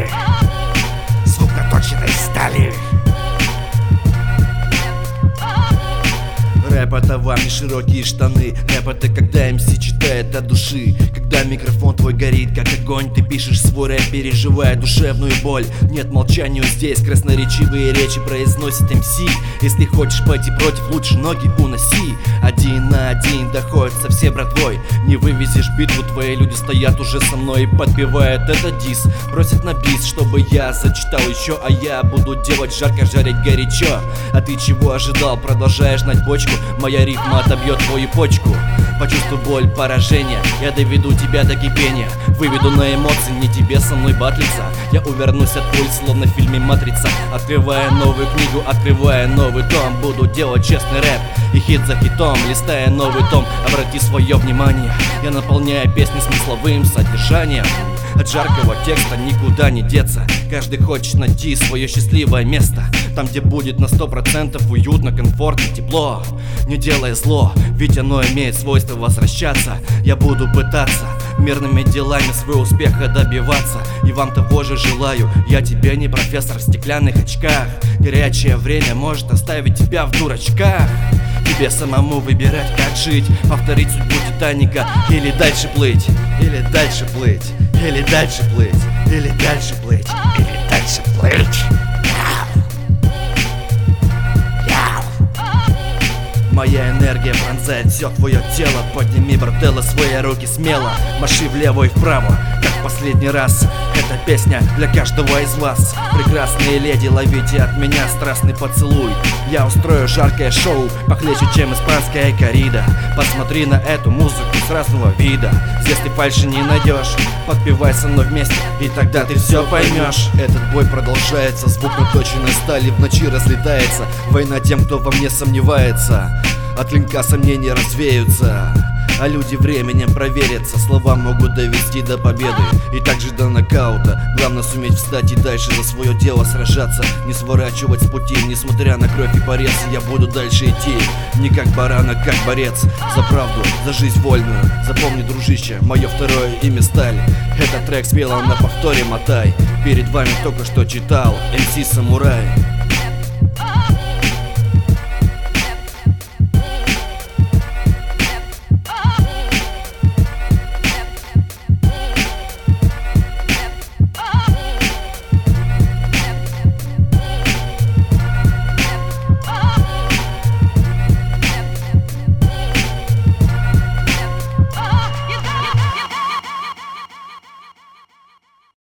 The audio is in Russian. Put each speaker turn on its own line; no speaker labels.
стали, звук наточенной стали.
Рэп — это вам не широкие штаны. Рэп — это когда МС читает от души. Когда микрофон твой горит, как огонь, ты пишешь свой рэп, переживая душевную боль. Нет молчанию здесь, красноречивые речи произносит МС. Если хочешь пойти против, лучше ноги уноси. Один на один доходит со всей братвой. Не вывезешь битву, твои люди стоят уже со мной и подпевают этот дис. Просят на бис, чтобы я зачитал еще, а я буду делать жарко, жарить горячо. А ты чего ожидал? Продолжаешь гнать бочку? Моя рифма отобьет твою почку. Почувствуй боль поражения, я доведу тебя до кипения. Выведу на эмоции, не тебе со мной батлиться. Я увернусь от пуль, словно в фильме «Матрица». Открывая новую книгу, открывая новый том, буду делать честный рэп и хит за хитом. Листая новый том, обрати свое внимание. Я наполняю песни смысловым содержанием. От жаркого текста никуда не деться. Каждый хочет найти свое счастливое место, там, где будет на 100% уютно, комфортно, тепло. Не делай зло, ведь оно имеет свойство возвращаться. Я буду пытаться мирными делами своего успеха добиваться. И вам того же желаю. Я тебе не профессор в стеклянных очках. Горячее время может оставить тебя в дурачках. Тебе самому выбирать, как жить. Повторить судьбу Титаника или дальше плыть. Или дальше плыть. Или дальше плыть. Или дальше плыть.
Или дальше плыть.
Моя энергия пронзает все твое тело. Подними, брателло, свои руки смело. Маши влево и вправо, как в последний раз. Эта песня для каждого из вас. Прекрасные леди, ловите от меня страстный поцелуй. Я устрою жаркое шоу, похлеще, чем испанская коррида. Посмотри на эту музыку с разного вида. Здесь ты фальши не найдешь. Подпевай со мной вместе, и тогда ты все поймешь. Этот бой продолжается, звук наточенной стали в ночи разлетается. Война тем, кто во мне сомневается. От клинка сомнения развеются, а люди временем проверятся. Слова могут довести до победы и также до нокаута. Главное суметь встать и дальше за свое дело сражаться. Не сворачивать с пути, несмотря на кровь и порез. Я буду дальше идти, не как баран, а как борец. За правду, за жизнь вольную. Запомни, дружище, мое второе имя Сталь. Этот трек спел на повторе мотай. Перед вами только что читал МС Самурай.